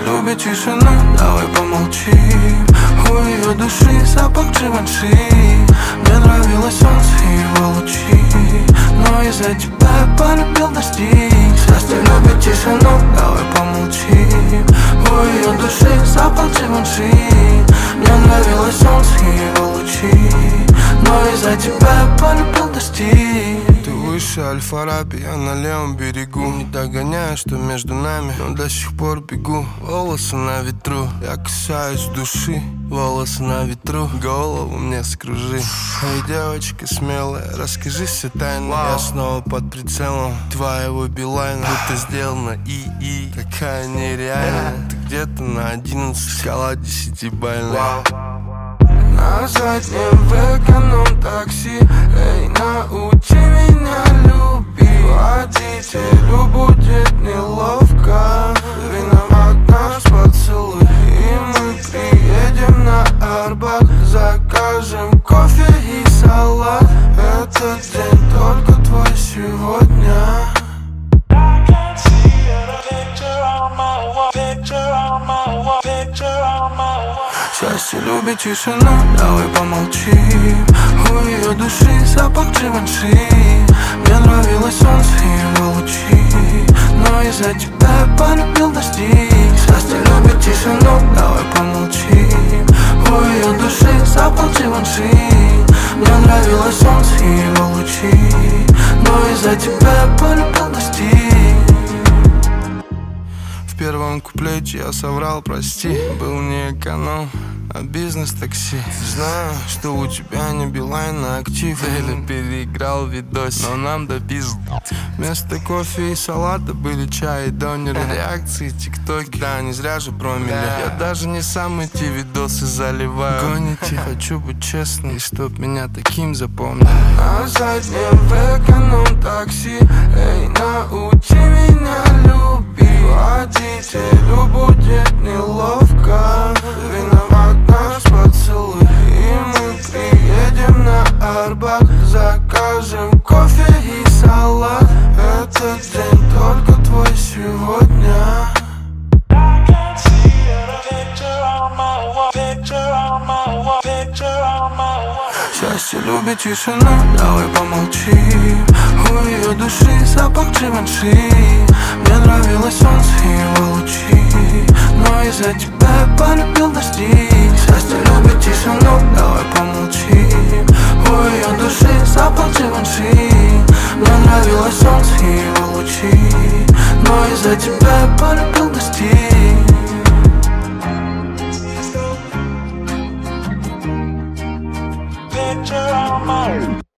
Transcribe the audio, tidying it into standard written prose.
любит тишину, давай помолчим. У ее души запах Givenchy. Мне нравилось солнце и его лучи, но из-за тебя я полюбил дожди. Счастье любит тишину, давай помолчим. У ее души запах Givenchy. Мне нравилось солнце и его лучи, но из-за тебя я полюбил дожди. Ты выше Аль-Фараби, я на левом берегу. Не догоняю, что между нами, но до сих пор бегу. Волосы на ветру, я касаюсь души. Волосы на ветру, голову мне скружи. Эй, девочка смелая, расскажи все тайны. Я снова под прицелом твоего билайна. Будто сделано и такая нереальная. Ты где-то на 11, шкала 10-бальная. На заднем в эконом-такси. Эй, научи меня любить. Водителю будет неловко. Виноват наш поцелуй. И мы приедем на Арбат. Закажем кофе и салат. Этот день только твой сегодня. Счастье любит тишину, давай помолчим. У ее души запах Givenchy. Мне нравилось солнце и его лучи, но из-за тебя я полюбил дожди. Счастье любит тишину, давай помолчим. У ее души запах Givenchy. Мне нравилось солнце и его лучи, но из-за тебя я полюбил дожди. В первом куплете я соврал, прости. Был не эконом, а бизнес-такси. Знаю, что у тебя не Билайн на актив. Или переиграл видос, но нам до пизд. Вместо кофе и салата были чай и донеры. Реакции, тиктоки, да, не зря же промили. Я даже не сам эти видосы заливаю. Гоните, хочу быть честным, и чтоб меня таким запомнили. На заднем в эконом-такси. Эй, научи меня любить. Водителю будет неловко. Виноват наш поцелуй. И мы приедем на Арбат. Закажем кофе и салат. Этот день только твой сегодня. Счастье любит тишину, давай помолчим. У ее души запах Givenchy. Мне нравилось солнце и его лучи, но из-за тебя я полюбил дожди. Счастье любит тишину, давай помолчим. У ее души запах Givenchy. Мне нравилось солнце и его лучи, но из-за тебя я полюбил дожди. Picture on my